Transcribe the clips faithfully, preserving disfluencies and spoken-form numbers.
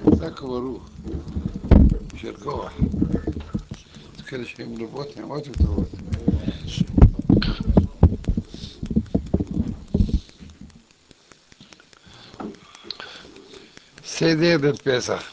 ذاك ברוך, יישר כוח. יש כאלה שהם רבות, נעמות וטובות. סדר בפסח.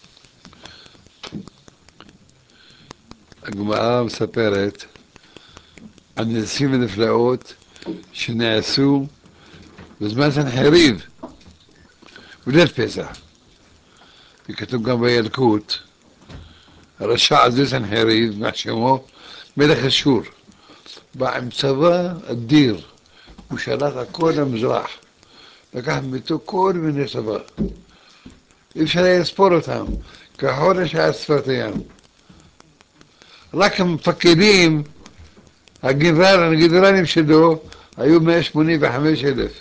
הגמרא מספרת על ניסים ונפלאות שנעשו בזמן סנחריב, בליל פסח. וכתוב גם בילקוט, הרשע הזה סנחריב, מה שמו? מלך אשור. בא עם צבא אדיר, הוא שלט על כל המזרח, לקח מביתו כל מיני צבא. אי אפשר היה לספור אותם, כחודש היה שפת הים. רק המפקדים, הגנרל, הגנרלים שלו, היו מאה שמונים וחמישה אלף.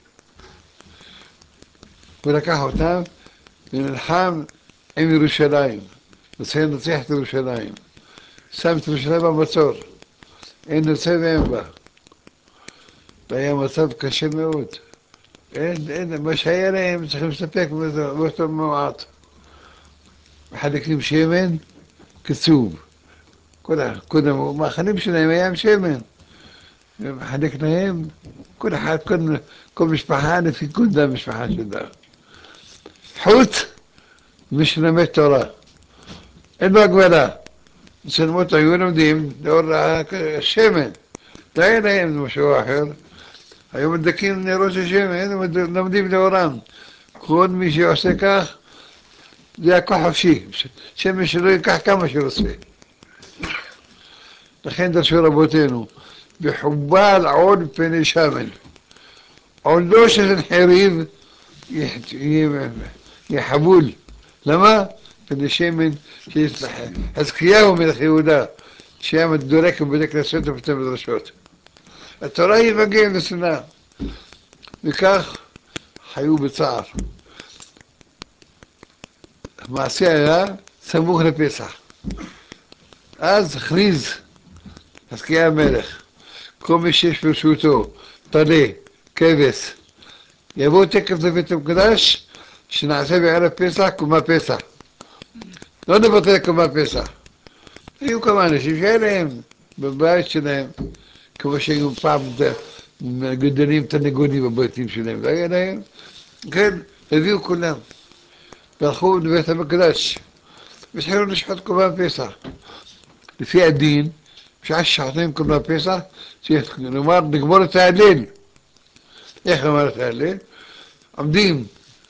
הוא לקח אותם ונלחם עם ירושלים, רוצה לנצח את ירושלים. שם את ירושלים במצור, אין נושא ואין בה. והיה מצב קשה מאוד. אין, אין, מה שהיה להם צריכים לספק באותו מועט. מחלקים שמן, קצוב. כל, כל המאכלים שלהם היה עם שמן. ומחלק להם, כל אחד, כל, כל משפחה לפי גודל המשפחה שלה. חוץ מי שלמד תורה. אין לו הגבלה. מצלמות היו לומדים לאור השמן. לא היה להם משהו אחר. היו מדליקים נרות השמן, לומדים לאורם. כל מי שעושה כך, זה הכל חופשי. שמן שלא ייקח כמה שרוצה. לכן דרשו רבותינו, בחובל עול פני שמן. עולו של חריב יהיה חבול. למה? פני שמן שיש חזקיהו מלך יהודה, שהיה דולק ובדק כנסות ובתי מדרשות. התורה היא מגן ושנאה. וכך חיו בצער. המעשה היה סמוך לפסח. אז הכריז חזקיה המלך, כל מי שיש ברשותו טלה, כבש, יבוא תקף לבית המקדש, שנעשה בערב פסח קומה פסח. לא נבטל קומה פסח. היו כמה אנשים שהיה להם בבית שלהם, כמו שהיו פעם גדלים תנגונים בביתים שלהם, והיה להם, כן, הביאו כולם. והלכו לבית המקדש, והתחילו לשחוט קומה פסח. לפי הדין, בשעה ששחטים קומה פסח, צריך לומר, לגמור את ההלל. איך לומר את ההלל? עומדים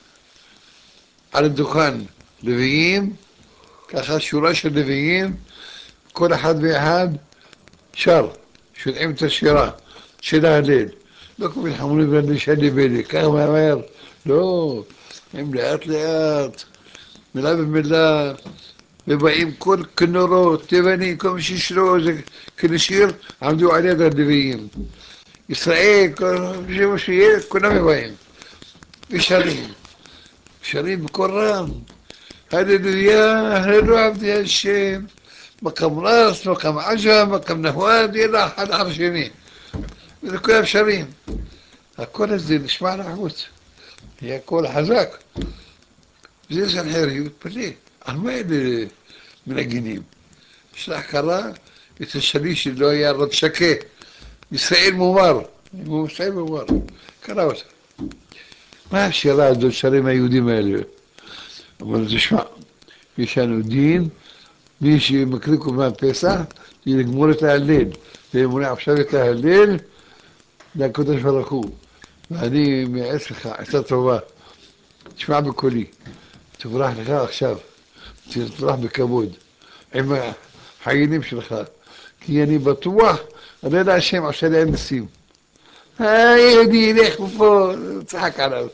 על הדוכן לוויים, ככה שורה של לוויים, כל אחד ואחד שר, שומעים את השירה של ההלל. לא כמו חמורים ואני שלי בלי, ככה מהר, לא, הם לאט לאט, מילה במילה, ובאים כל כנורות, תיבנים, כל מי שישרו איזה כנשיר, עמדו על יד הלוויים. ישראל, כל מה שיהיה, כולם באים, ושרים, שרים בקול רם, הללויה, הללו עבדי השם, מקם רס, מקם עג'ה, מקם נהואד, ידע אחד אחר שני. וזה כולם שרים. הקול הזה נשמע לחוץ, היה קול חזק. וזה סנחריב, פלא, על מה אלה מנגינים? שלח קרא את השליש שלו היה רב שקה, ישראל מומר, הוא ישראל מומר, קרא אותה. מה השירה הזאת שרים היהודים האלה? אבל תשמע, יש לנו דין, מי שמקריא קורבן פסח, לגמור את ההלל, ומונה עכשיו את ההלל לקדוש ברוך הוא. ואני מייעץ לך, עצה טובה, תשמע בקולי, תברח לך עכשיו, תברח בכבוד, עם החיילים שלך, כי אני בטוח, אני יודע השם עושה להם ניסים. היהודי ילך ופה, צחק עליו.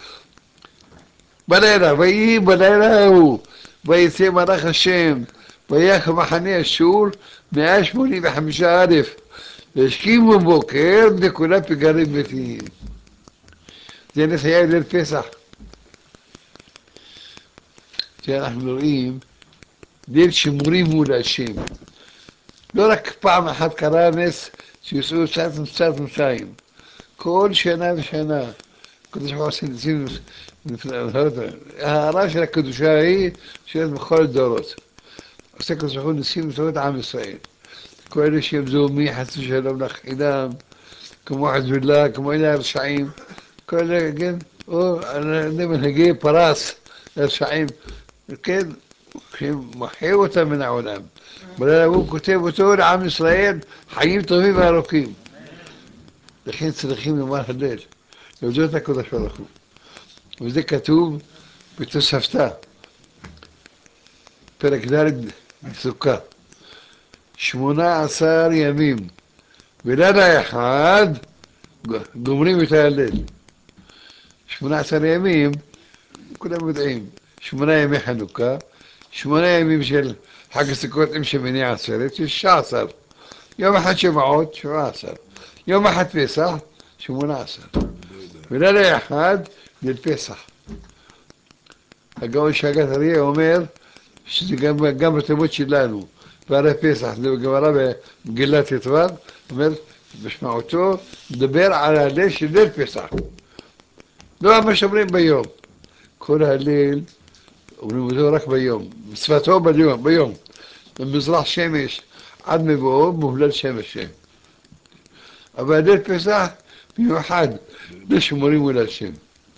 בלילה, ויהי בלילה ההוא, ויצא מלאך השם, ויך מחנה אשור, מאה שמונים וחמישה אלף, והשכימו בבוקר לכולם פגרים ביתיים. זה נס היה ליל פסח. שאנחנו רואים, ליל שימורים הוא להשם. לא רק פעם אחת קרה נס שיצאו קצת קצת מצרים. כל שנה ושנה, הקדוש ברוך הוא עושה ניסים, ההערה של הקדושה היא שיש בכל הדורות. עושה הקדוש ברוך הוא ניסים לטובת עם ישראל. כל אלה שהם זוהמים חס ושלום לחינם, כמו חזבאללה, כמו אלה הרשעים, כל אלה, כן, או מנהיגי פרס, הרשעים, כן, שמחיה אותם מן העולם. בלילה הוא כותב אותו לעם ישראל, חיים טובים וארוכים. לכן צריכים לומר הלל, להודות לקדוש ברוך הוא. וזה כתוב בתוספתא, פרק ד' סוכה. שמונה עשר ימים, בלילה אחד גומרים את ההלל. שמונה עשר ימים, כולם יודעים, שמונה ימי חנוכה, שמונה ימים של חג הסוכות עם שמיני עצרת, שישה עשר. יום אחד שבעות, שבע עשר. יום אחד פסח, שמונה עשר. בלילה אחד, ליל פסח. הגאון שגת אריה אומר שזה גם, גם בתלמוד שלנו, בעלי פסח, זה בגמרא במגילת ט"ו, אומר, משמעותו, מדבר על הלל של ליל פסח. לא מה שאומרים ביום. כל הלל, אומרים אותו רק ביום, מצוותו ביום, ביום. במזרח שמש עד מבואו מובלל שם השם. אבל ליל פסח במיוחד לשמורים ולשם.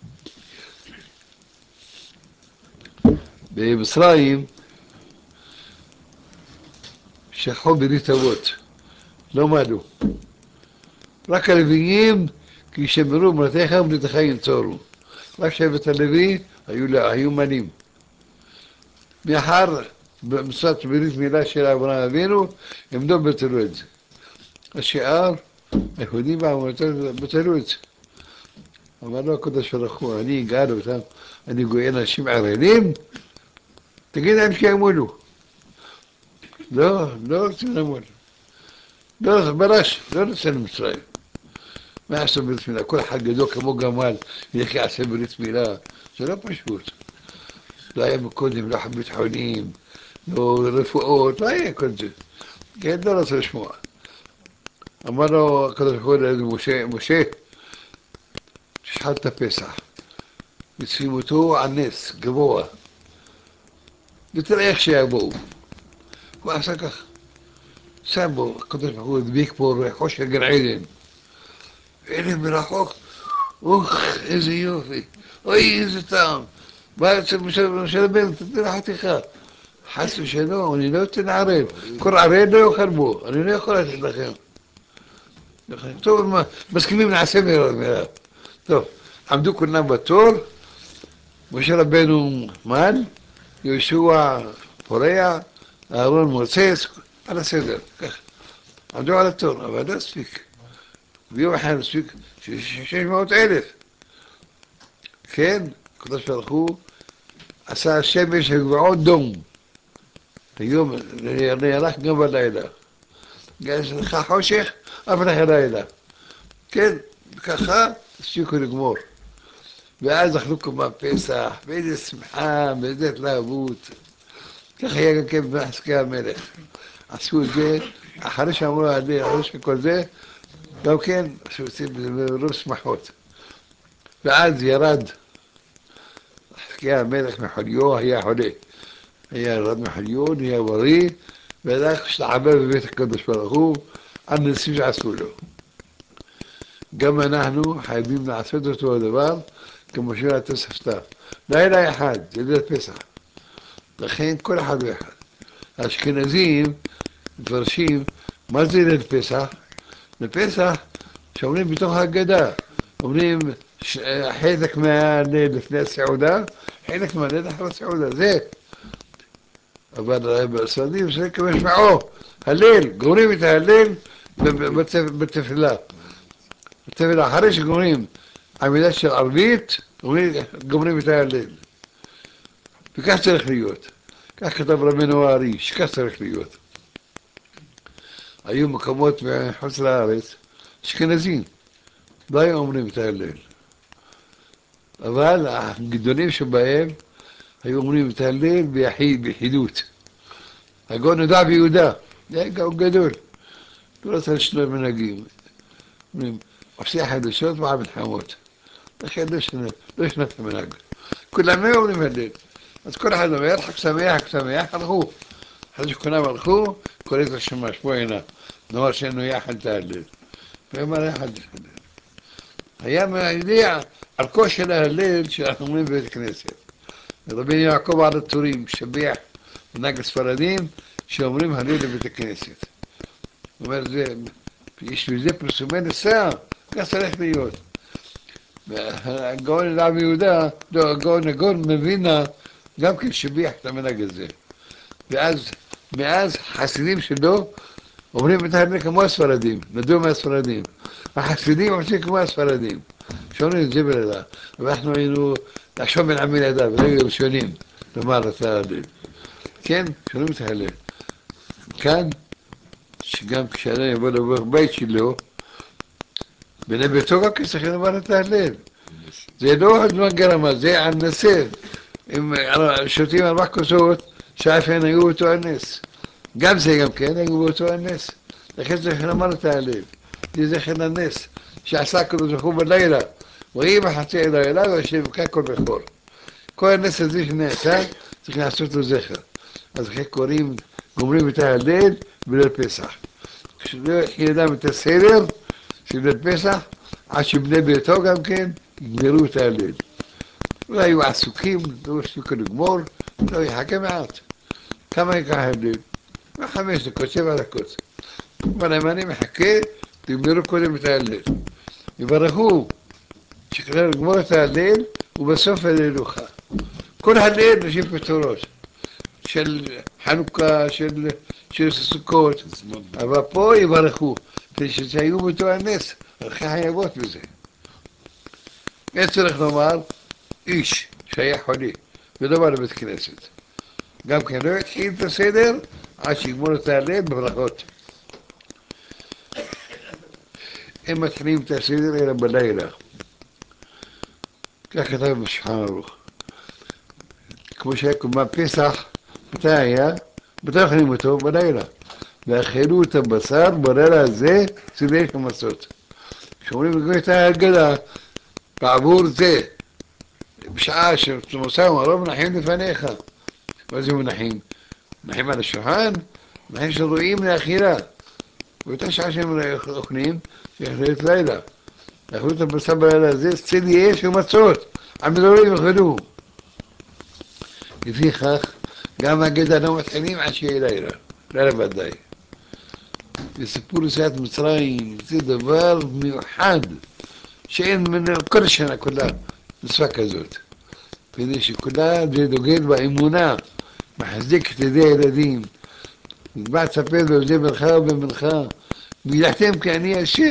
במצרים שכחו ברית אבות, לא מעלו. רק הלוויים כי ישמרו אמונתך ובריתך ינצורו. רק שבט הלוי היו, היו מנים. מאחר במצוות ברית מילה של אברהם אבינו, הם לא ביטלו את זה. השאר, היהודים והאמונתים ביטלו את זה. אמר לו הקדוש ברוך הוא, אני אגאל אותם, אני גואל אנשים ערלים, תגיד להם שימולו. לא, לא רוצים למול. לא, בלש, לא רוצה למצרים. מה יעשו ברית מילה? כל אחד גדול כמו גמל, איך יעשה ברית מילה? זה לא פשוט. לא היה קודם, לא בית חולים, לא רפואות, לא היה כל זה. כן, לא רוצה לשמוע. אמר לו הקדוש ברוך הוא למשה, משה, תשחט את הפסח. ושים אותו על נס, גבוה. ותראה איך שיבואו. הוא עשה כך. שם בו, הקדוש ברוך הוא הדביק פה ריחו של גן עדן. והנה מרחוק, אוח, איזה יופי. אוי, איזה טעם. בא יוצא משה רבנו, תתן לחתיכה. חס ושלום, אני לא אתן ערב. כל ערב לא יאכל בו, אני לא יכול לתת לכם. טוב, מסכימים נעשה מירב. טוב, עמדו כולם בתור, משה רבנו מן, יהושע פורע, אהרון מוצץ, על הסדר, ככה. עמדו על התור, אבל לא הספיק. ביום אחד הספיק שש מאות אלף. כן, הקדוש ברוך הוא עשה שמש וגבעות דום. היום נערך גם בלילה. יש לך חושך, אבל לך לילה. כן, ככה הספיקו לגמור. ואז אכלו קומה פסח, באיזה שמחה, באיזה התלהבות. ככה היה גם כן בחזקיה המלך. עשו את זה, אחרי שאמרו עלי, אחרי שכל זה, גם כן, שעושים ברוב שמחות. ואז ירד חזקיה המלך מחוליו, היה חולה. היה ירד מחוליו, נהיה בריא, והלך השתעבד בבית הקדוש ברוך הוא, על ניסים שעשו לו. גם אנחנו חייבים לעשות אותו הדבר, כמו של התוספתא. לילה אחד, זה ליל פסח. לכן כל אחד ואחד. האשכנזים מפרשים, מה זה ליל פסח? לפסח שאומרים בתוך ההגדה, אומרים חלק מהליל לפני הסעודה, חלק מהליל אחרי הסעודה, זה. אבל בסעודים זה כמשמעו, הליל, גומרים את הליל בתפילה. בתפילה, אחרי שגומרים עמידה של ערבית, גומרים את ההלל. וכך צריך להיות. כך כתב רבנו הארי, שכך צריך להיות. היו מקומות מחוץ לארץ, אשכנזים, לא היו אומרים את ההלל. אבל הגדולים שבהם היו אומרים את ההלל ביחיד, ביחידות. הגאון יהודה ויהודה, זה היה גאון גדול. לא רוצה לשנות מנהגים. אומרים, עושה חדשות ועל מלחמות. לכן לא שנה, לא שנה את המנהג. כולם היו אומרים הלל. אז כל אחד אומר, חג שמח, חג שמח, הלכו. אחרי שכולם הלכו, קורא את השמש, בוא הנה. נאמר שאנו יחד את ההלל. ואמר יחד את ההלל. היה יודע על כושר ההלל שאנחנו אומרים בבית הכנסת. רבי יעקב על הטורים, משבח מנהג הספרדים, שאומרים הלל לבית הכנסת. הוא אומר, יש בזה פרסומי נשא, כך צריך להיות. והגאון אליו יהודה, לא, הגאון הגאון מבינה, גם כן שביח את המנהג הזה. ואז, מאז חסידים שלו, אומרים את ההלל כמו הספרדים, נדעו מהספרדים. החסידים עושים כמו הספרדים. שאומרים את זה בלילה. ואנחנו היינו לחשוב בין עמי לידיו, והיו ראשונים לומר את ההלל. כן, שומעים את ההלל. כאן, שגם כשאדם יבוא לבית שלו, בני ביתו גם כן צריכים לומר את ההלל. זה לא הזמן גרמה, זה על נסה. אם שותים ארבע כוסות, שאף הן היו באותו הנס. גם זה גם כן, היו באותו הנס. לכן צריך לומר את ההלל. זה זכר לנס, שעשה הקדוש ברוך הוא בלילה. ויהי בחצי הלילה וישב כל בכור. כל הנס הזה שנעשה, צריך לעשות לו זכר. אז אחרי קוראים, גומרים את ההלל בליל פסח. כשלא יחי אדם את הסדר של ליל פסח, עד שבני ביתו גם כן יגמרו את ההלל. אולי היו עסוקים, לא הספיקו לגמור, לא יחכה מעט. כמה ייקח ההלל? חמש דקות, שבע דקות. אבל אם אני מחכה, תגמרו קודם את ההלל. יברכו שכדי לגמור את ההלל, ובסוף הללוכה. כל הלל נשים פתורות. של חנוכה, של, של סוכות, אבל פה יברכו, שהיו באותו הנס, הלכי חייבות בזה. אין צריך לומר, איש שהיה חולי, ולא בא לבית כנסת. גם כן לא יתחיל את הסדר, עד שיגמור את ההלל בברכות. הם מתחילים את הסדר אלא בלילה. כך כתב בשולחן ערוך. כמו שהיה קומה פסח, מתי היה? מתי אוכלים אותו? בלילה. ואכלו את הבשר בלילה הזה, סדר של מצות. כשאומרים לגבי את ההגדה, בעבור זה, בשעה שמוסר ומרוב מנחים לפניך. מה זה מנחים? מנחים על השולחן? מנחים שרואים לאכילה. באותה שעה שהם אוכלים, שיאכלו את לילה. אכלו את הבשר בלילה הזה, סדר יש ומצות. המדורים יאכלו. לפיכך, גם הגדה לא מתחילים עד שיהיה לילה. לילה ודאי. וסיפור יציאת מצרים זה דבר מיוחד שאין ממנו כל השנה כולה מצווה כזאת. כדי שכולה זה דוגל באמונה, מחזיק את ידי הילדים. נתבע תספר בזה מלכה ובמלכה, וידעתם כי אני השם.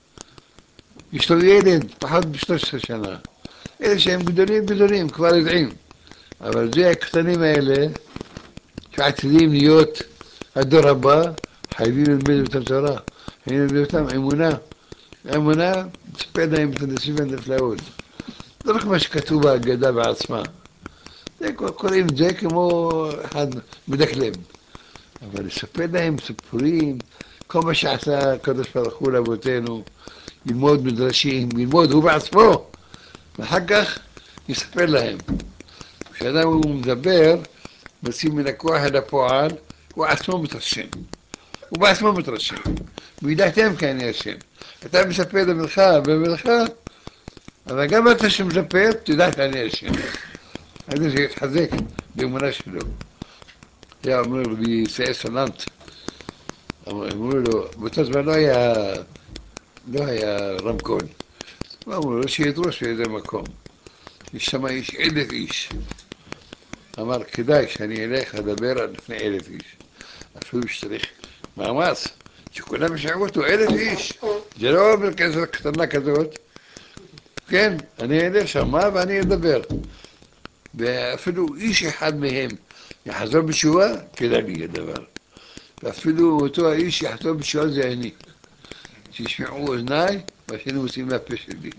יש לו ילד פחות ב-שלוש עשרה שנה. אלה שהם גדולים גדולים, כבר יודעים. אבל זה הקטנים האלה, שעתידים להיות הדור הבא, חייבים ללמד אותם תורה, חייבים ללמד אותם אמונה. אמונה, תספר להם את הניסים והנפלאות. זה לא כמו שכתוב בהגדה בעצמה. זה קוראים את זה כמו אחד מדקלם. אבל לספר להם סיפורים, כל מה שעשה הקדוש ברוך הוא לאבותינו, ללמוד מדרשים, ללמוד הוא בעצמו, ואחר כך יספר להם. כשאדם הוא מדבר, מוצאים מן הכוח אל הפועל, הוא עצמו מתרשם. הוא בעצמו מתרשם. וידעתם כי אני השם. אתה מספר למלכה במלכה, אבל גם אתה שמספר, תדע שאני השם. אז זה יתחזק באמונה שלו. היה אומר רבי סעי סלנט, אמרו לו, באותו זמן לא היה, לא היה רמקול. אמרו לו שידרוש באיזה מקום. יש שם איש, אלף איש. אמר, כדאי שאני אלך לדבר לפני אלף איש. אפילו שצריך מאמץ, שכולם ישמעו אותו, אלף איש. זה לא מרכז קטנה כזאת. כן, אני אלך שמה ואני אדבר. ואפילו איש אחד מהם יחזור בתשובה, כדאי לי הדבר. ואפילו אותו האיש יחזור בתשובה זה אני. שישמעו אוזניי, והשני מוצאים מהפה שלי.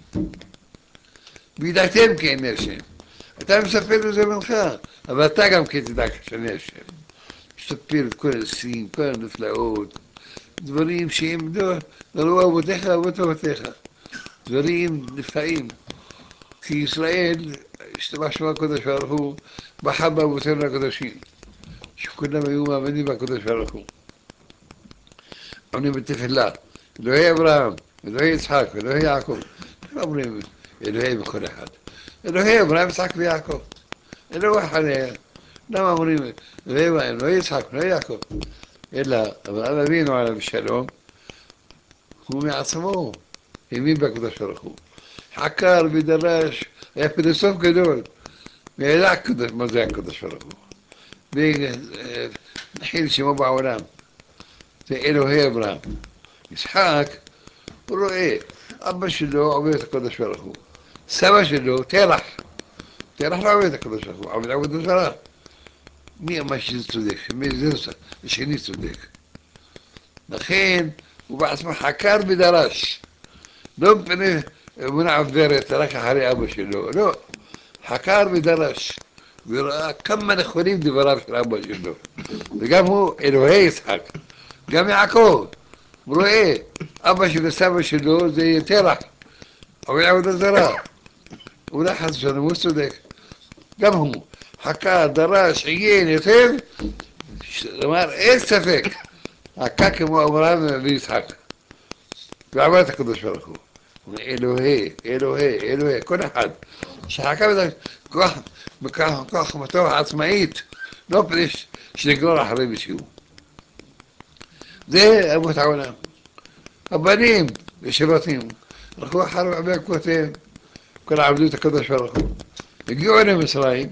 וידעתם כי אני השם. אתה מספר לזה ממך, אבל אתה גם כן תדע שאני השם. מספר את כל הניסים, כל הנפלאות, דברים שהם לא, לא אבותיך, אבות אבותיך. דברים נפלאים. כי ישראל השתמש בקדוש ברוך הוא, בחר באבותינו הקדושים, שכולם היו מאמינים בקדוש ברוך הוא. אומרים בתפילה, אלוהי אברהם, אלוהי יצחק, אלוהי יעקב. לא אומרים אלוהי בכל אחד. אלוהי אברהם, יצחק ויעקב. אלוהי חניה. למה אומרים אלוהי, אלוהי יצחק, אלוהי יעקב? אלא אברהם אבינו עליו השלום, הוא מעצמו האמין בקדוש ברוך הוא. חקר ודרש, היה פילוסוף גדול, וידע מה זה הקדוש ברוך הוא. ונחיל שמו בעולם. זה אלוהי אברהם. יצחק, הוא רואה, אבא שלו עובד את הקדוש ברוך הוא. סבא שלו, תרח. תרח לא עובד את הקדוש ברוך הוא, עובד עבודה זרה. מי אמר שזה צודק? מי זה השני צודק? לכן, הוא בעצמו חקר ודרש. לא מפני אמונה עוברת רק אחרי אבא שלו, לא. חקר ודרש. וראה כמה נכונים דבריו של אבא שלו. וגם הוא אלוהי יצחק. גם יעקב. הוא רואה, אבא שלו, סבא שלו, זה תרח. עובד עבודה זרה. אולי חס ושלום, הוא צודק. גם הוא חקר, דרש, עיין, היטב, אמר, אין ספק, עקה כמו אברהם ויצחק. ועבד את הקדוש ברוך הוא. הוא אומר, אלוהי, אלוהי, אלוהי, כל אחד. שחקה בזה כוח, בכוח, כוח חוכמתו עצמאית, לא פני שנגרור אחרי מישהו. זה אבות העולם. הבנים ושבטים, הלכו אחר בעקבותיהם, כל עבדו את הקדוש ברוך הוא. הגיעו למצרים,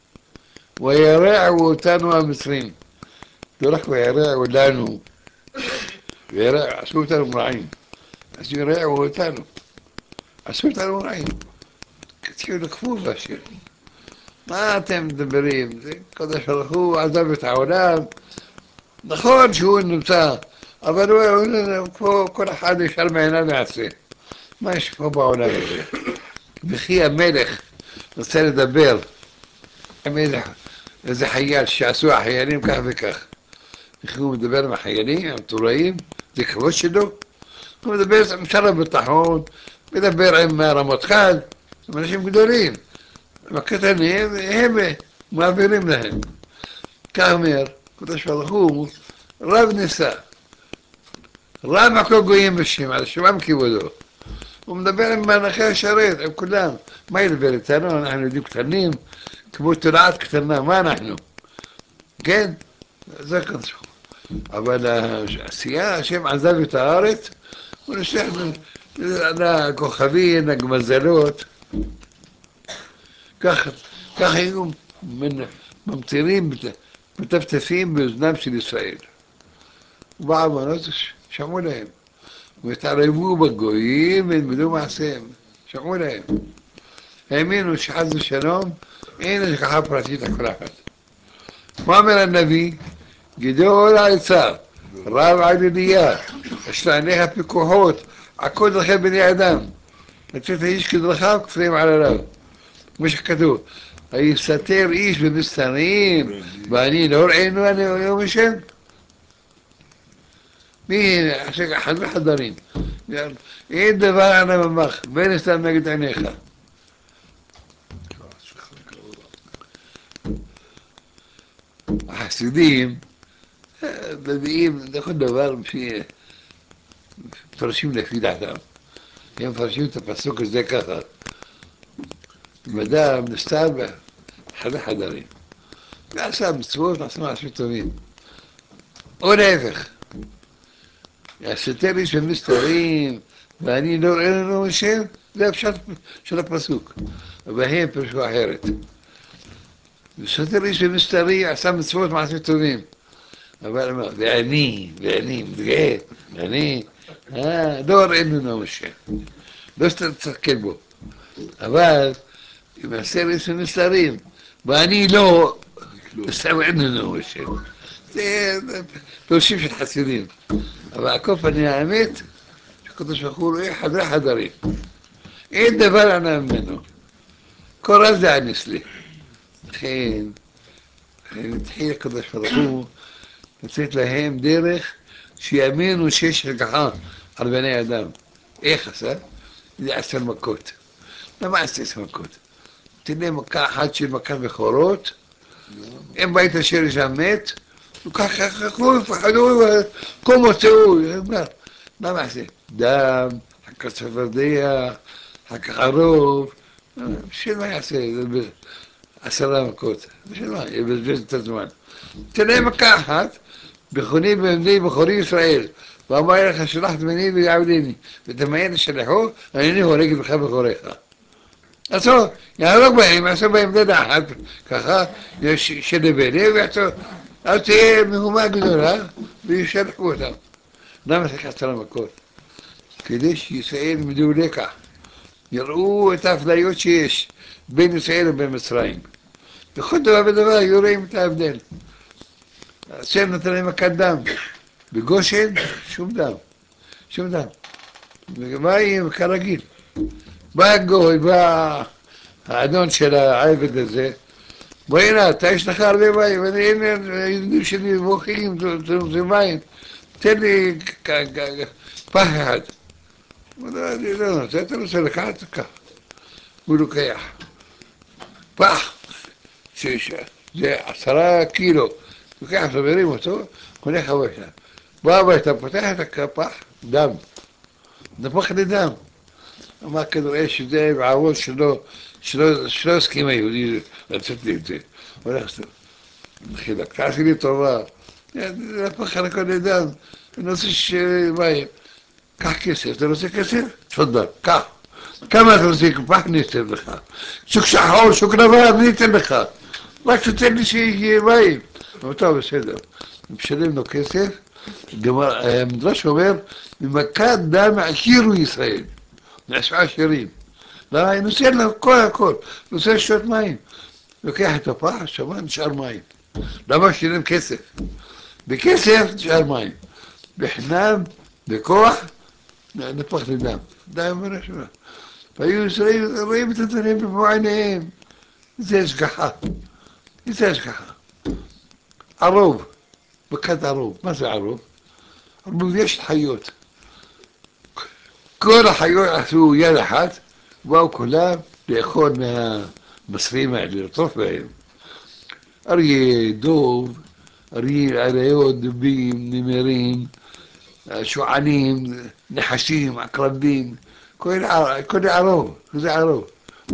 וירעו אותנו המצרים. לא רק וירעו לנו, וירעו, עשו אותנו מרעים. אז ירעו אותנו, עשו אותנו מרעים. התחילו לכפור בשם. מה אתם מדברים? זה קדוש ברוך הוא עזב את העולם. נכון שהוא נמצא, אבל הוא פה כל אחד ישר מעיניו ויעשה. מה יש פה בעולם הזה? וכי המלך רוצה לדבר עם איזה, איזה חייל שעשו החיילים כך וכך. וכי הוא מדבר עם החיילים, עם טוראים, זה כבוד שלו. הוא מדבר עם שר הביטחון, מדבר עם הרמטכ"ל, עם אנשים גדולים. עם הקטנים, הם מעבירים להם. כך אומר, קדוש ברוך הוא, רב ניסה. רב הכל גויים בשם, על שמם כבודו. הוא מדבר עם מלאכי השרת, עם כולם. מה ידבר איתנו? אנחנו יודעים קטנים, כמו תולעת קטנה, מה אנחנו? כן? זה קדוש. אבל העשייה, השם עזב את הארץ, הוא נשלח לכוכבים, לגמזלות. כך, כך היו ממטירים, מטפטפים באוזנם של ישראל. ובעוונות שמעו להם. והתערבו בגויים וילמדו מעשיהם. שמעו להם. האמינו שחס ושלום, אין השגחה פרטית לכל אחד. מה אומר הנביא? גדול העצה, רב עלייה, יש לעיניך פיקוחות, הכל דרכי בני אדם. לצאת האיש כדרכיו כפרים על עליו. כמו שכתוב, היסתר איש במסתרים, ואני לא ראינו אני יום השם. מי חדרי חדרים. אין דבר ענה ממך, ואין סתם נגד עיניך. החסידים מביאים לכל דבר מפרשים לפי דעתם. הם מפרשים את הפסוק הזה ככה. אם אדם נסתר בחדרי חדרים, ועשה מצוות, עשה מעשים טובים. או להפך, יסתר איש במסתרים, ואני לא רואה לנו השם, זה הפשט של הפסוק. והם פרשו אחרת. יסתר איש במסתרים, עשה מצוות, מעשים טובים. אבל מה, ואני, ואני, מתגאה, ואני, אה, לא ראינו לנו השם. לא שתסתכל בו. אבל, אם יסתר איש במסתרים, ואני לא, סתם אין לנו השם. זה פירושים של חסידים. אבל על פנים האמת, שקדוש ברוך הוא רואה חדרי חדרים. אין דבר ענה ממנו. כל רז זה ענס לי. לכן, התחיל הקדוש ברוך הוא לתת להם דרך שיאמינו שיש השגחה על בני אדם. איך עשה? זה עשר מכות. למה עשית מכות? תן מכה אחת של מכת בכורות, אם בית אשר שם מת, וככה חכו, יפחדו, כל מוצאו, למה עשית? דם, אחר כך צפרדע, אחר כך ערוב, בשביל מה יעשה? עשרה מכות, בשביל מה? יבזבז את הזמן. תן מכה אחת, בכוני ובני בכורי ישראל, ואמר לך שלחת בני ויעבדני, ותמיין שלחו, הנני הורג בך בכוריך. עשו, יהרוג בהם, יעשו בהם דדה אחת, ככה, שדבני, ויעשו, אל תהיה מהומה גדולה, וישלחו אותם. למה צריך עשרה מכות? כדי שישראל ילמדו לקח, יראו את האפליות שיש בין ישראל לבין מצרים. בכל דבר ודבר יוראים את ההבדל. השם נתן להם מכת דם, בגושן שום דם, שום דם. ומים כרגיל. בא הגוי, בא האדון של העבד הזה, בוא הנה, אתה יש לך הרבה מים, הנה הילדים שלי מוכיחים, זה מים, תן לי פח אחד. הוא אומר, אני לא נותן, אתה רוצה לקחת, קח. הוא לוקח. פח, זה עשרה קילו. לוקח, סוברים אותו, הולך הביתה. בא הביתה, פותח את הפח, דם. נפח לדם. אמר כנראה שזה בעוון שלו, שלא הסכים היהודי לצאת לי את זה. הולך סתם. חילק, תעשי לי טובה. נפח על הכל לדם. אני רוצה שמים. קח כסף, אתה רוצה כסף? תפדל, קח. כמה אתה רוצה פח, אני אתן לך. שוק שחור, שוק לבן, אני אתן לך. רק תתן לי שיהיה מים. אבל טוב, בסדר. משלם לו כסף, המדרש אומר, ממכת דם עשירו ישראל. נעשו עשירים. למה? נוסע לו כל הכל, נוסע לשתות מים. לוקח את הפח, שמה, נשאר מים. למה שילם כסף? בכסף נשאר מים. בחינם, בכוח, נפח לדם. דם ונשמה. והיו ישראל רואים את הדברים במו עיניהם. זה השגחה. זה השגחה. ערוב. מכת ערוב. מה זה ערוב? ערוב יש חיות. כל החיות עשו יד אחת, באו כולם לאכול מהמסרים האלה, לטרוף בהם. אריה, דוב, אריה, אריות, דובים, נמרים, שוענים, נחשים, עקרבים, כל ערוב, זה ערוב.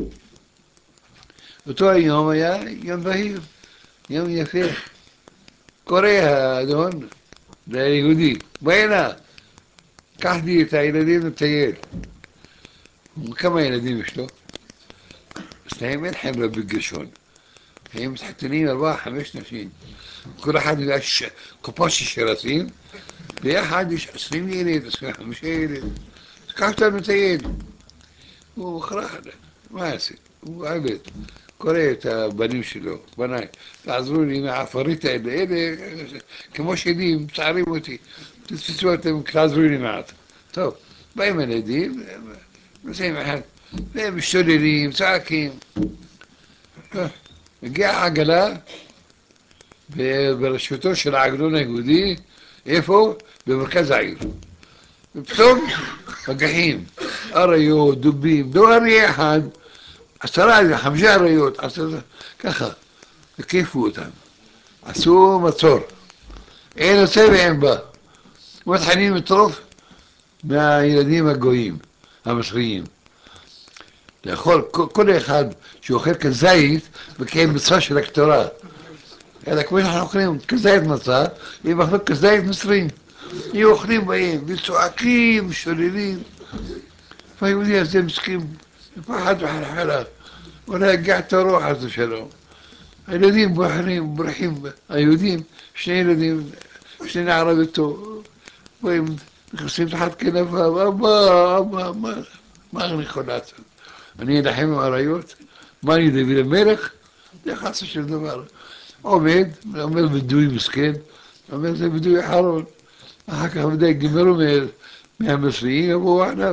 אותו היום היה יום בהיר, יום יפה. קורא האדון ליהודי, בוא הנה, קח לי את הילדים לטייל. כמה ילדים יש לו? שניים אין חבר'ה בגרשון. הם מתחתנים ארבעה, חמש נשים. כל אחד יש קופה של שרתים, ביחד יש עשרים ילד, עשרים וחמישה ילד. קח אותנו לטייל. הוא מכרח, מה יעשה? הוא עבד. קורא את הבנים שלו, בניי, תעזרו לי מהעפרית האלה, אלה, כמו שלי, מצערים אותי. תתפסו אותם, תעזרו לי מעט. טוב, באים ילדים, נוסעים אחד, והם משתוללים, צועקים. הגיעה עגלה בראשותו של העגלון היהודי, איפה? במרכז העיר. ופתאום פגחים, אריות, דובים, לא אריה אחד, עשרה, חמישה אריות, עשרה, ככה, הקיפו אותם, עשו מצור, אין יוצא ואין בא, ומתחילים לטרוף מהילדים הגויים, המצריים. לאכול, כל אחד שאוכל כזית, מקיים מצווה של הקטורה. אלא כמו שאנחנו אוכלים כזית מצה, הם אוכלים כזית מצרים. הם אוכלים בהם, וצועקים, שוללים. והיהודי הזה מסכים, פחד וחלחלה. אולי הגיע את הרוח הזה שלו. הילדים בוחרים, בורחים, היהודים, שני ילדים, שני נערה ביתו, והם נכנסים תחת כנפיו, אבא, אבא, מה, מה אני יכול לעשות? אני אלחם עם אריות? מה אני דוד המלך? זה חסה של דבר. עומד, אומר בדוי מסכן, אומר זה בדוי אחרון. אחר כך ודאי גמרו מהמצביעים, יבואו עליו.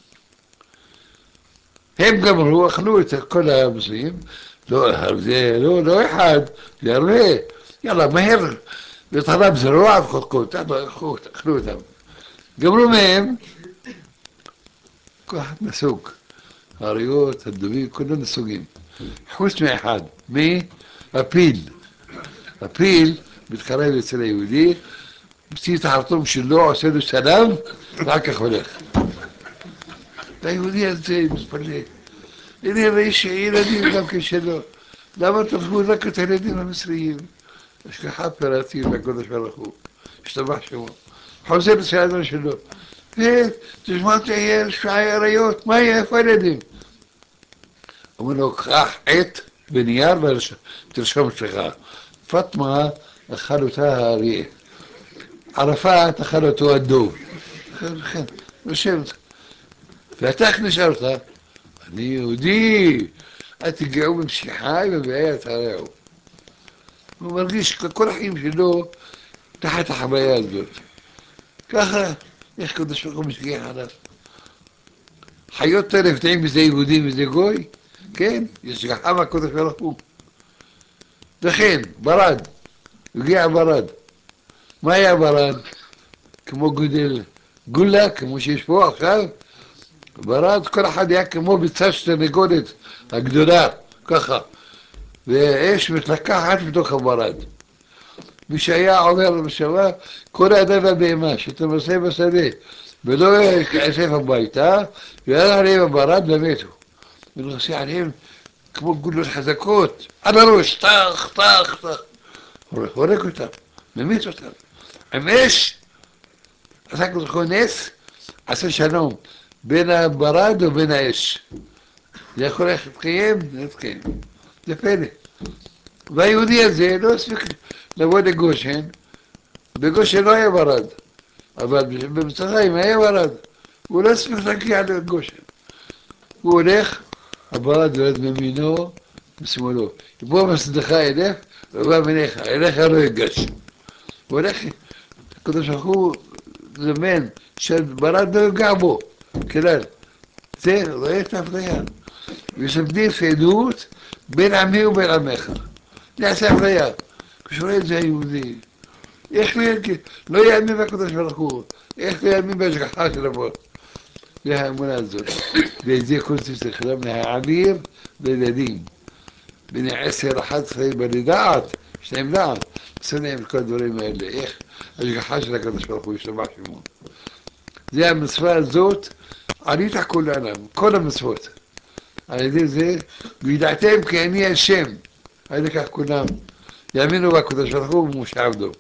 הם גמרו, אכלו את כל המצביעים, לא, זה לא, לא אחד, זה הרבה. יאללה, מהר, בהתחלה בזרוע וחותקות, אכלו אותם. גמרו מהם, כל אחד נסוג. האריות, הדובים, כולם מסוגים. חוץ מאחד, מי? הפיל. הפיל מתקרב אצל היהודי, מוציא את החרטום שלו, עושה לו סלם, ואחר כך הולך. והיהודי הזה מתפלא. הנה יש ילדים גם כן שלו. למה תרגו רק את הילדים המצריים? השגחה פירטית לקודש ברוך הוא, השתבח שמו. חוזר לסעדון שלו. תשמע את האריות, מה יהיה, איפה הילדים? אומר לו, קח עט ונייר ותרשום אצלך. פטמה אכל אותה האריה. ערפאת אכל אותו הדוב. לכן, יושב. ואתה איך נשארת? אני יהודי. אל תגעו במשיחי ובאי תרעו. הוא מרגיש כל החיים שלו תחת החוויה הזאת. ככה, איך קדוש ברוך הוא משגיח עליו? חיות טרף יודעים מזה יהודי וזה גוי? כן, יש השגחה מהקדוש ברוך הוא. לכן, ברד, הגיע ברד. מה היה ברד? כמו גודל גולה, כמו שיש פה עכשיו. ברד, כל אחד היה כמו ביצה של תרנגולת הגדולה, ככה. ואש מתלקחת בתוך הברד. מי שהיה עובר בשבה, כל האדם והבהמה שתמסה בשדה, ולא יאסף הביתה, וירד עליהם הברד ומתו. ונכנסה עליהם כמו גולות חזקות, על הראש, טח, טח, טח. הורג אותם, ממית אותם. עם אש, עשה כזכו נס, עשה שלום בין הברד ובין האש. זה יכול איך להתקיים? זה להתקיים. זה פלא. והיהודי הזה לא הספיק לבוא לגושן, בגושן לא היה ברד, אבל במצרים היה ברד, הוא לא הספיק להגיע לגושן. הוא הולך, הברד יורד מימינו משמאלו. יבוא מסדך אלך, ובא מניך, אליך לא יגש. הוא הולך, הקדוש ברוך הוא זמן, שברד לא יגע בו, כלל. זה, רואה את האפליה. ויש הבדל פעילות בין עמי ובין עמך. נעשה אפליה. כשרואה את זה היהודי, איך לא יאמין בקדוש ברוך הוא, איך לא יאמין בהשגחה של אבות. זה האמונה הזאת. ואת זה כל זה צריך להעביר לילדים. בני עשר, אחת עשרה, בני דעת, יש להם דעת. עושים להם את כל הדברים האלה. איך השגחה של הקדוש ברוך הוא ישתבח שמו. זה המצווה הזאת, עלית כל העולם, כל המצוות. על ידי זה, וידעתם כי אני השם. על ידי כך כולם יאמינו בקדוש ברוך הוא ומשה עבדו.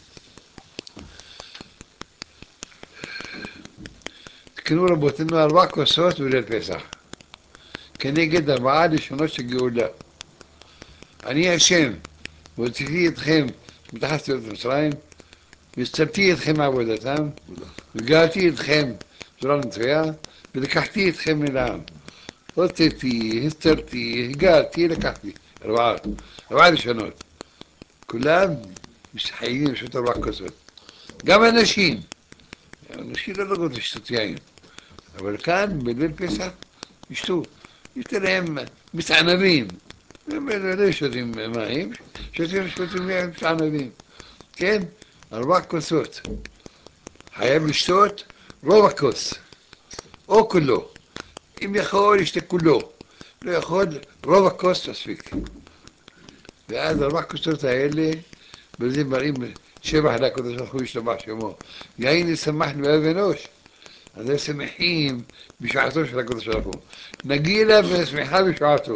תקנו רבותינו ארבע כוסות בליל פסח, כנגד ארבעה לשונות של גאולה. אני השם, והוצאתי אתכם מתחת גלות מצרים, והצלתי אתכם מעבודתם, וגאלתי אתכם בצורה נצויה, ולקחתי אתכם אל העם. הוצאתי, הסתרתי, הגעתי, לקחתי. ארבעה, ארבעה לשונות. כולם חיים בשביל ארבע כוסות. גם אנשים, אנשים לא נוגעות לשתות יין. אבל כאן, בליל פסח, ישתו, ייתן להם מתענבים. הם לא שותים מים, שותים שותים מתענבים. כן? ארבע כוסות. חייב לשתות רוב הכוס, או כולו. אם יכול, ישתה כולו. לא יכול, רוב הכוס תספיק. ואז ארבע כוסות האלה, בזה מראים שבח לקדוש ברוך הוא ישתבח שמו. יין ישמח לבב אנוש. אז הם שמחים בשעתו של הקדוש ברוך הוא. נגילה ושמחה בשעתו.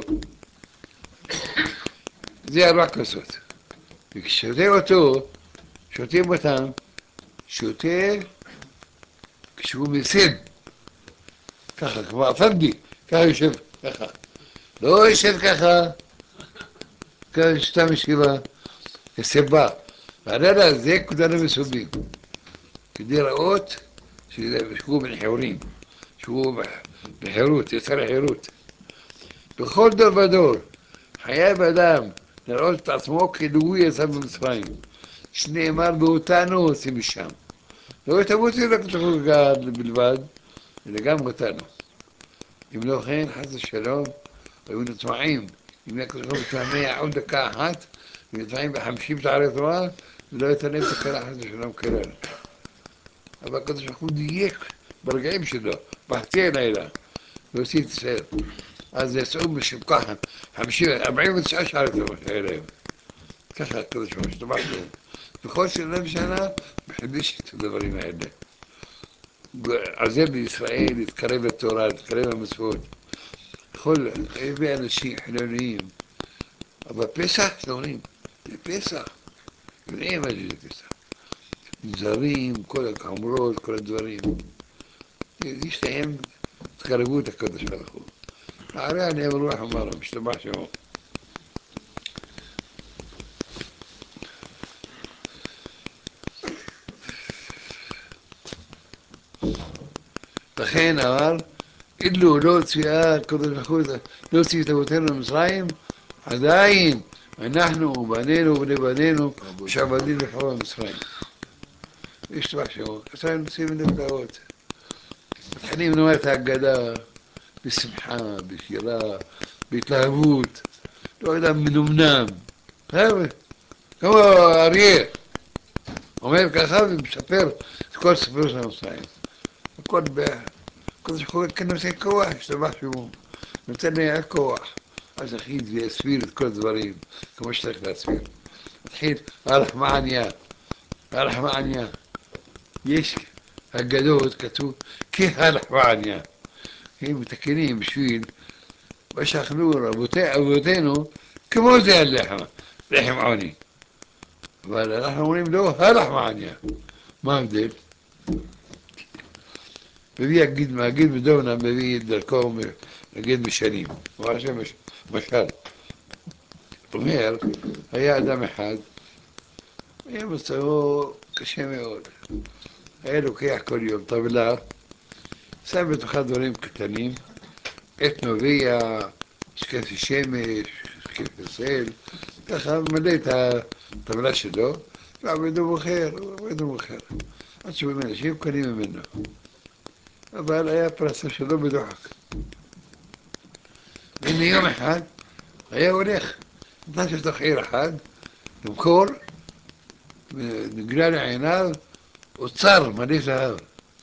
זה ארבע כוסות. וכששותה אותו, שותים אותם, שותה כשהוא מסד. ככה, כמו אפנדי, ככה יושב, ככה. לא יושב ככה, ככה שתה משיבה, יסבה. והלילה זה כולנו מסובים. כדי לראות שהוא בן חיורים. שהוא בחירות, יצא לחירות. בכל דור ודור חייב אדם לראות את עצמו כאילו הוא יצא במצרים. שנאמר באותנו עושים משם. לא תמותי רק תחוגה בלבד, אלא גם אותנו. אם לא כן, חס ושלום, היו נטמעים. אם נקרחו מתממע עוד דקה אחת, ונטמעים בחמישים שערי תורה, ולא ייתן להם תקלה חס ושלום כלל. אבל הקדוש ברוך הוא דייק ברגעים שלו, בחצי הלילה. להוציא את ישראל. אז יצאו משם ככה, חמישים, ארבעים ותשעה שנה זה מה שהיה להם. ככה הקדוש ברוך הוא השתבח להם. בכל שנה ושנה מחדש את הדברים האלה. על זה בישראל להתקרב לתורה, להתקרב למצוות. יכול, הרבה אנשים חילוניים, אבל פסח זה אומרים, זה פסח. יודעים מה זה פסח. זרים, כל החמורות, כל הדברים. יש להם התקרבות הקדוש ברוך הוא. على أن يروح مرة مش تبع شو לכן אבל אילו לא הוציאה הקדוש ברוך הוא לא הוציא את אבותינו ממצרים עדיין אנחנו ובנינו ובני בנינו משעבדים לחובה במצרים. יש תבח שמו, עדיין נוצאים נפלאות. מתחילים לומר את ההגדה בשמחה, בשירה, בהתלהבות, לא יודע, מנומנם. כמו אריה אומר ככה ומספר את כל סיפור של המצרים. הכל בקודש ברוך הוא כאן נותן כוח, השתבח שהוא נותן לי כוח. אז הכי ויסביר את כל הדברים כמו שצריך להסביר. מתחיל הרחמניה, הרחמניה. יש הגדות כתוב כהרחמניה. הם מתקנים בשביל מה שאכלו אבותינו כמו זה הלחם, לחם עוני. אבל אנחנו אומרים לו הרחמניה. מה ההבדל? מביא הגיד, מהגיד מדובנה מביא את דרכו, נגיד משנים. הוא עושה משל. אומר, היה אדם אחד, היה מצבו קשה מאוד. היה לוקח כל יום טבלה, שם בתוכה דברים קטנים, עת נובע, שקפי שמש, שקפי סל, ככה מלא את הטבלה שלו, ועבד ומוכר, ועבד ומוכר. עד שבאים אנשים קונים ממנו. אבל היה פרסה שלו בדוחק. והנה יום אחד היה הולך, נכנס לתוך עיר אחד, למכור, ונגלה לעיניו, אוצר מלא זהב.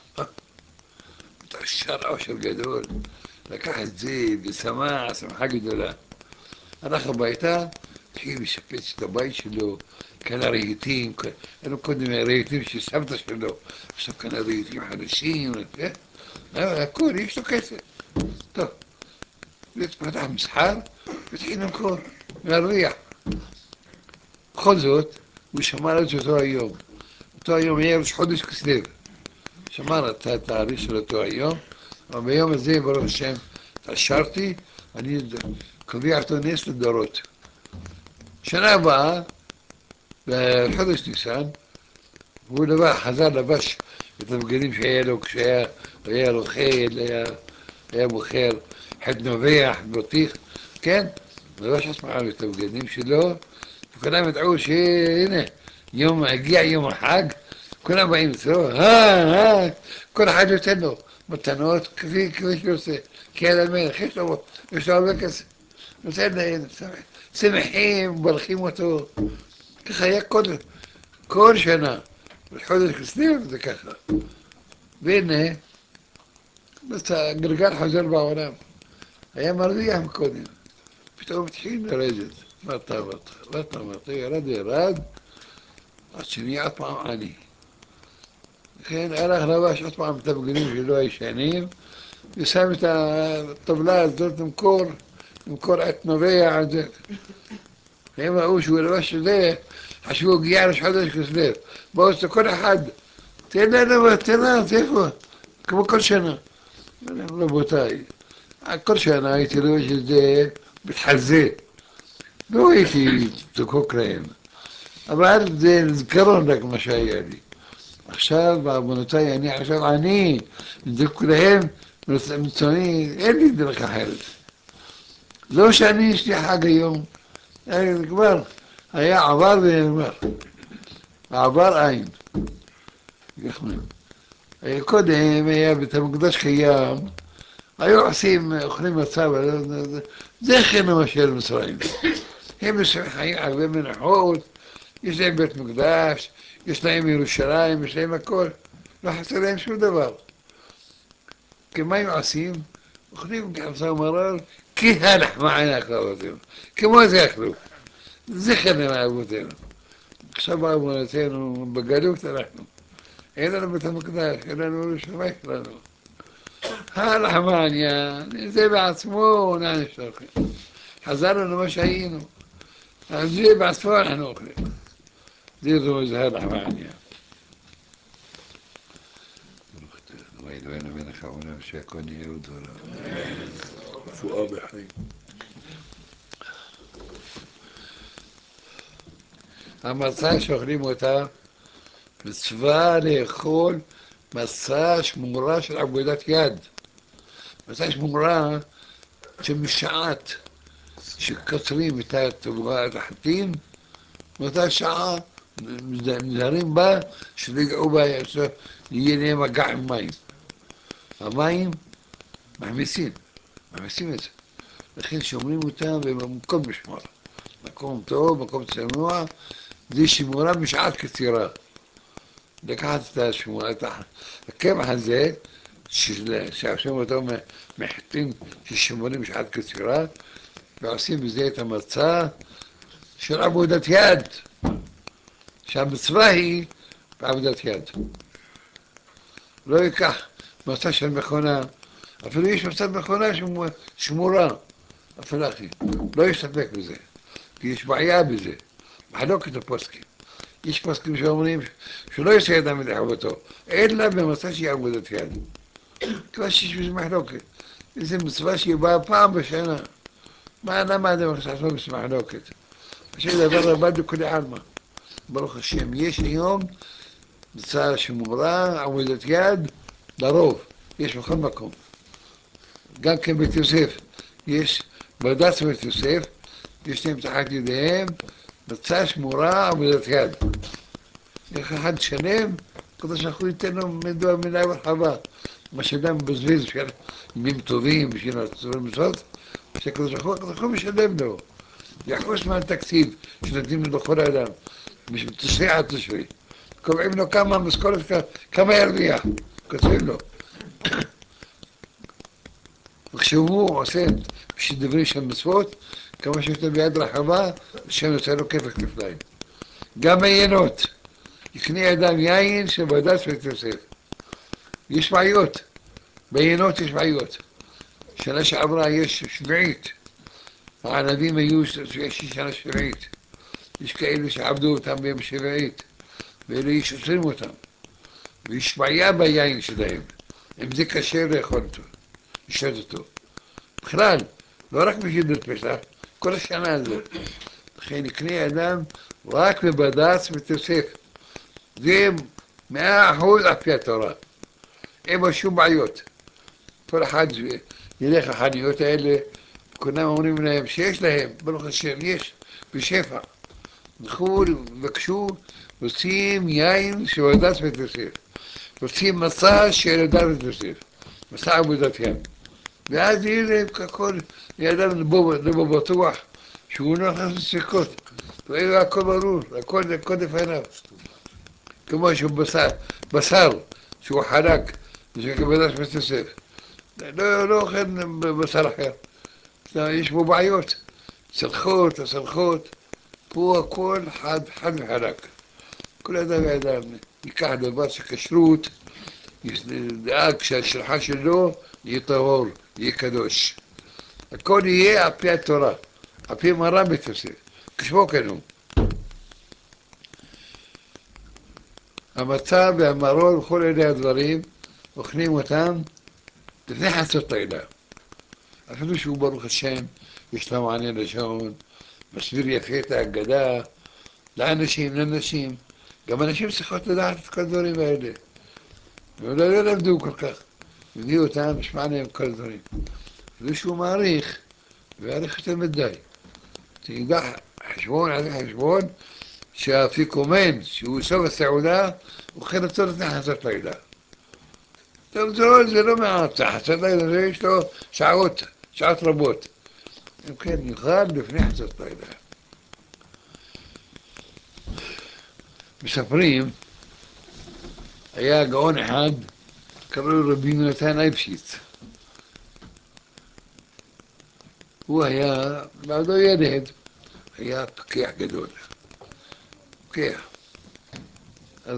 התעשר עושר גדול, לקח את זה ושמח, שמחה גדולה. הלך הביתה, התחיל לשפץ את הבית שלו, קנה רהיטים, היו קודם רהיטים של סבתא שלו, עכשיו קנה רהיטים חדשים, הכל, יש לו כסף. טוב, פתח מסחר, והתחיל למכור, להרוויח. בכל זאת, הוא שמר את אותו היום. אותו היום היה ראש חודש כסלו. שמר את התאריך של אותו היום, אבל ביום הזה, ברוך השם, התעשרתי, אני קובע אותו נס לדורות. שנה הבאה, בחודש ניסן, הוא לבש, חזר לבש את הבגדים שהיה לו כשהיה היה רוכל, היה, היה מוכר חד נובח, חד בטיח, כן? לבש עצמם את הבגדים שלו, וכולם ידעו שהנה, יום, הגיע יום החג, כולם באים אצלו, אה, אה, כל אחד יוצא לו מתנות כפי, כפי שהוא עושה, כי על המלך, יש לו, יש לו הרבה כסף, נותן להם, שמחים, מברכים אותו, ככה היה כל, כל שנה, בחודש כסלו זה ככה. והנה, הגלגל חוזר בעולם, היה מרוויח מקודם, פתאום התחיל לרדת, מטה מטה, מטה מטה, ירד ירד, עד שנהיה עוד פעם עני. לכן הלך לבש עוד פעם את הבגדים שלו הישנים, ושם את הטבלה הזאת למכור, למכור עת נובע על זה. הם ראו שהוא לבש את זה, חשבו הגיע ראש חודש כסלו. באו אצלו כל אחד, תן לנו, תן לנו, איפה? כמו כל שנה. רבותיי, כל שנה הייתי לבש את זה מתחזה. לא הייתי זקוק להם. אבל זה זכרון רק מה שהיה לי. עכשיו, בעוונותיי, אני עכשיו עני, זקוק להם, מצוני, אין לי דרך אחרת. לא שאני יש לי חג היום, זה כבר היה עבר ונגמר. העבר אין. קודם היה בית המקדש קיים, היו עושים, אוכלים מצב, זכר למשל מצרים. הם חיים הרבה מנחות, יש להם בית מקדש, יש להם ירושלים, יש להם הכל, לא חסר להם שום דבר. כי מה הם עושים? אוכלים חמסה מרור, כי הנחמענה אבותינו. כמו זה אכלו. זה חלם אבותינו. עכשיו באמונתנו בגלות אנחנו. אין לנו בית המקדש, אין לנו ירושלים שלנו. הלחמניה, זה בעצמו נענש אוכל. חזרנו למה שהיינו. זה בעצמו אנחנו אוכלים. זה זו זה הלחמניה. ويل وين من خاونا وشاكون يهود رفوقا بحرين המצה שאוכלים אותה מצווה לאכול מצה שמורה של עבודת יד. מצה שמורה שמשעת שקצרים את החטים, מאותה שעה נזהרים בה שלא יגעו בה, יהיה להם מגע עם מים. המים מחמיסים, מחמיסים את זה. לכן שומרים אותם במקום משמור. מקום טוב, מקום צנוע, זה שמורה משעת קצירה. לקחת את השמורה, את הקמח הזה, שעושים אותו מחטים ששמורים משעת קצירה, ועושים בזה את המצה של עבודת יד. שהמצווה היא בעבודת יד. לא ייקח מצה של מכונה, אפילו יש מצה מכונה שמורה, אפילו אחי, לא יסתפק בזה, כי יש בעיה בזה, מחלוקת הפוסקים. יש פוסקים שאומרים שלא יעשה אדם מלאכתו, אלא במצה שהיא עבודת יד. כבר שיש בזה מחלוקת. זו מצווה שהיא באה פעם בשנה. מה, למה אדם עושה מחלוקת? השאלה דבר רבד לכולי עלמא. ברוך השם, יש היום מצה שמורה, עבודת יד, לרוב, יש בכל מקום. גם כן בית יוסף, יש בד"ץ בית יוסף, יש להם תחת ידיהם, מצה שמורה, עבודת יד. איך אחד שלם, כדי שאנחנו ניתן לו מדוע מילה ורחבה. מה שאדם מבזבז בשביל ימים טובים, בשביל המצוות, שכדי שאנחנו משלם לו. יחוש מהתקציב שנותנים לו לכל האדם, תשרי עד תשרי. קובעים לו כמה משכורת, כמה ירוויח, כותבים לו. וכשהוא עושה בשביל דברים של מצוות, כמה שיש לו ביד רחבה, השם יוצא לו כפל כפליים. גם עיינות, יקנה אדם יין שבד"ץ בית יוסף. יש בעיות, בעיינות יש בעיות. שנה שעברה יש שביעית, הענבים היו יש שנה שביעית. יש כאלה שעבדו אותם ביום שביעית, ואלה יש עוצרים אותם. ויש בעיה ביין שלהם, אם זה קשה לאכול אותו, לשתות אותו. בכלל, לא רק בשביל פסח, כל השנה הזאת. לכן יקנה אדם רק בבד"ץ ותוסף. זה מאה אחוז על פי התורה. אין בו שום בעיות. כל אחד ילך לחנויות האלה, כולם אומרים להם שיש להם, ברוך השם, יש, בשפע. הלכו, בקשו, רוצים יין של בד"ץ ותוסף. רוצים מסע של בד"ץ ותוסף. מסע עבודת יד. ואז יהיה להם ככל, ידם לבו בטוח, שהוא לא נכנס לספקות. ואילו הכל ברור, הכל לפניו. כמו שהוא בשר, בשר, שהוא חלק, ושקבלש מתוסף. לא, לא אוכל בשר אחר. יש בו בעיות. סלחות, הסלחות, פה הכל חד, חד וחלק. כל אדם ואדם ייקח דבר של כשרות, ידאג שהשלחה שלו יהיה טהור, יהיה קדוש. הכל יהיה על פי התורה, על פי מרן בית יוסף, כשמו כן הוא. המצה והמרור וכל אלה הדברים, אוכלים אותם לפני חצות לילה. אפילו שהוא ברוך השם, יש לו מענה לשעון, מסביר יפה את ההגדה, לאנשים, לנשים. גם אנשים צריכות לדעת את כל הדברים האלה. ולא לא למדו כל כך. הביאו אותם, נשמע להם כל הדברים. ושהוא מעריך, ויעריך יותר מדי. תדע חשבון, עריך חשבון, שהאפיקומן, שהוא סוף הסעודה, אוכל אותו לפני חצות לילה. טוב, זה לא, זה לא מעט, חצות לילה, זה יש לו שעות, שעות רבות. אם כן, יאכל לפני חצות לילה. מספרים, היה גאון אחד, קראו לו רבי נתן אייבשיץ. הוא היה, בעודו ילד, היה פקיח גדול. פקיח. אז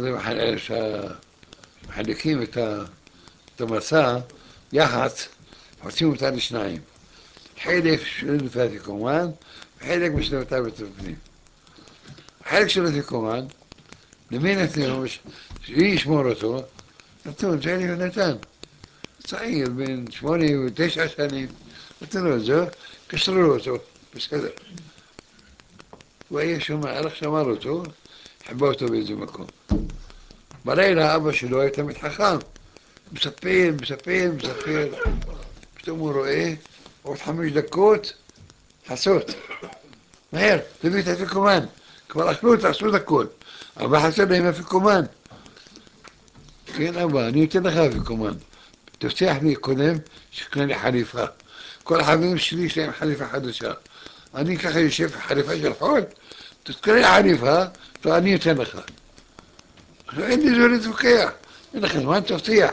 מחלקים את המסע יח"צ, חוצים אותה לשניים. חלק של פאתיקומן, וחלק משלבתה בפנים. החלק של פאתיקומן, למי נתנו, מי ישמור אותו? נתנו את זה ליונתן. צעיר, בן שמונה ותשע שנים, נתנו את זה, קשרו אותו, בסדר. הוא היה שומע, הלך שמר אותו, חיבה אותו באיזה מקום. בלילה אבא שלו היה תמיד חכם, מספר, מספר, מספר. פתאום הוא רואה, עוד חמש דקות, חסות. מהר, תביא את האפיקומן. כבר אכלו את, עשו את הכל. אבל חסר להם אפיקומן. כן, אבא, אני אתן לך אפיקומן. תבטיח לי קודם שקנה לי חליפה. כל החברים שלי יש להם חליפה חדשה. אני ככה יושב חליפה של חול, תתקנה לי חליפה, ואני אתן לך. אין לי זו להתווכח. אין לך זמן, תבטיח.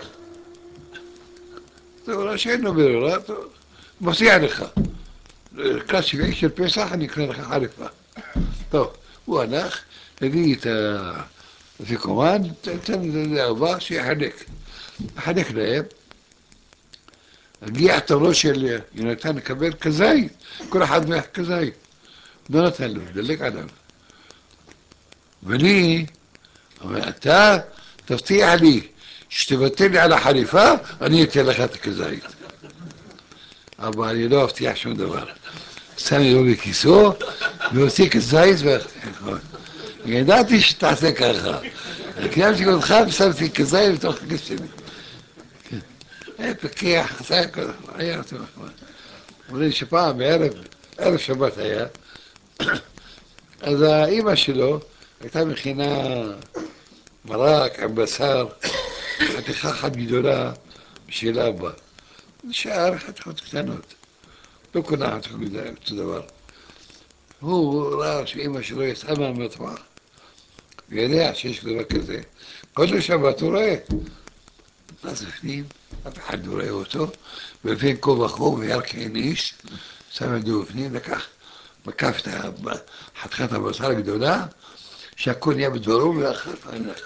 טוב, לא שאין לו ברירה, טוב, מבטיח לך. לקראת שבעי של פסח אני אקנה לך חליפה. טוב, הוא הלך, הביא את האפיקומן, תן לאבא שיחלק. חלק להם, הגיע תורו של יונתן לקבל כזית, כל אחד מלך כזית. לא נתן לו, דלק עליו. ולי, אבל אתה תבטיח לי שתבטל לי על החליפה, אני אתן לך את הכזית. אבל אני לא אבטיח שום דבר. שם לו בכיסו, והוציא כזית ואחר. ידעתי שתעשה ככה. קיימתי אותך ושמתי כזית בתוך הכיס שלי. היה פיקח, עשה הכל, היה אותו נחמד. אומרים שפעם בערב, ערב שבת היה, אז האימא שלו הייתה מכינה מרק עם בשר, חתיכה אחת גדולה בשביל אבא. שאר חתיכות קטנות, לא כולה חתיכות גדולה, אותו דבר. הוא ראה שאימא שלו יצאה מהמטבח, ויודע שיש דבר כזה. כל שבת הוא רואה. אז בפנים, אף אחד לא רואה אותו, ולפני כה וכה וירקעין איש, שם ידו בפנים, לקח, מקף את חתיכת הבשר הגדולה, שהכל נהיה בדברו ואכל והלך.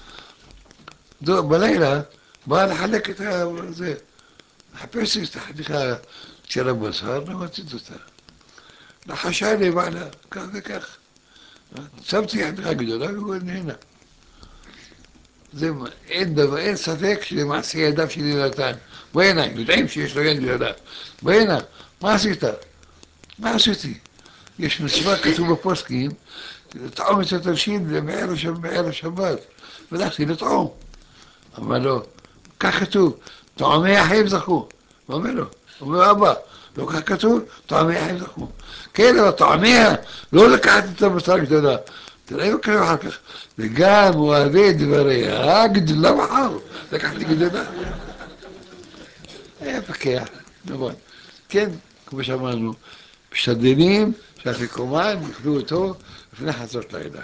בלילה בא לחלק את זה, לחפש את החתיכה של הבשר, לא מצאת אותה. לחשה לי בעלה, כך וכך. שמתי חתיכה גדולה והוא נהנה. זה, אין דבר, אין ספק שזה מעשה ידיו של יונתן. בוא הנה, יודעים שיש לו יד גדולה. בוא הנה, מה עשית? מה עשיתי? יש מצווה כתוב בפוסקים, לטעום את התבשיל בערב שבת. והלכתי לטעום. אמר לו, כך כתוב, טעמי החיים זכו. הוא אומר לו, הוא אומר אבא, לא כך כתוב, טעמי החיים זכו. כן, אבל טעמיה, לא לקחת את הבשר גדולה. תראה מה קרה אחר כך. וגם אוהבי דבריה, גדולה מחר. לקחתי גדולה. היה פקח, נכון. כן, כמו שאמרנו, משתדלים שהאפיקומן יאכלו אותו לפני חצות לילה.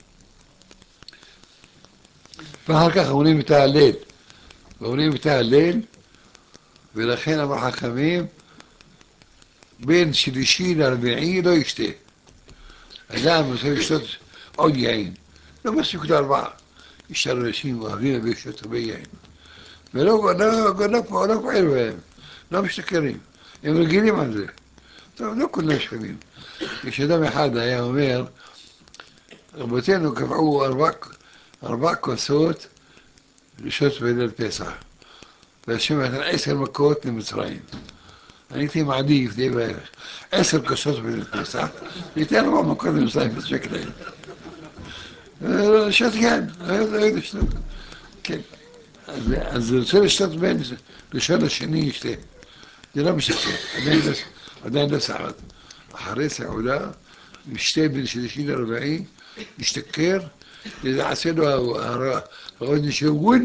ואחר כך אומרים את ההלל. ואומרים את ההלל, ולכן אמרו חכמים, בין שלישי לרביעי לא ישתה. אדם רוצה לשתות עוד יין, לא מספיק לארבעה. יש אנשים אוהבים לשתות הרבה יין. ולא לא, לא, לא, לא פועל בהם, לא משתכרים. הם רגילים על זה. טוב, לא כולם שווים. יש אדם אחד היה אומר, רבותינו קבעו ארבע, ארבע כוסות לשתות בליל פסח. והשם נתן עשר מכות למצרים. אני הייתי מעדיף די בערך עשר כוסות בליל פסח, ניתן ארבע מכות למצרים בספק להם. שתיין, לא יודע לשתות. כן. אז רוצה לשתות בין ראשון לשני ישתה. זה לא משתכר, עדיין לא סעד. אחרי סעודה, משתה בין שלישי לרביעי, משתכר, יעשה לו הרעוד נשאר וואל,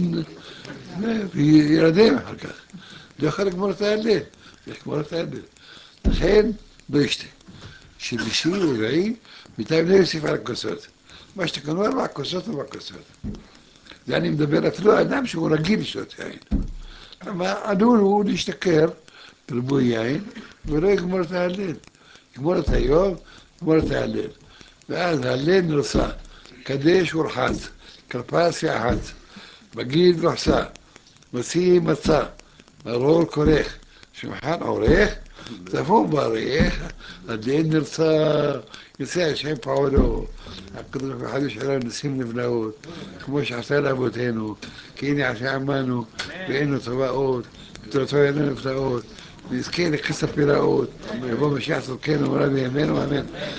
וירדם אחר כך. לא יכול לגמור את ההלל, לגמור את ההלל. לכן, לא ישתה. שלישי ורביעי, בינתיים לא יוסיף על הכוסות. מה שתקנו ארבע כוסות, ארבע כוסות. זה אני מדבר אפילו אדם שהוא רגיל לשתות יין. אבל עלול הוא להשתכר, ריבוי יין, ולא יגמור את ההלל. יגמור את היום, יגמור את ההלל. ואז ההלל נרצה, קדש ורחץ, כרפס יחץ, בגיד וחסה, מציא מצה, מרור כורך, שולחן עורך, צפון ברך, הדין נרצה, יוצא השם פעולו, הקדוש ברוך הוא חדש עלינו ניסים נפלאות, כמו שעשה לאבותינו, כי הנה עשה עמנו, ואין צבאות, ותורתו איננו נפלאות, ונזכה לכס הפיראות, ויבוא משיח צדקנו ורבי ימינו, אמן.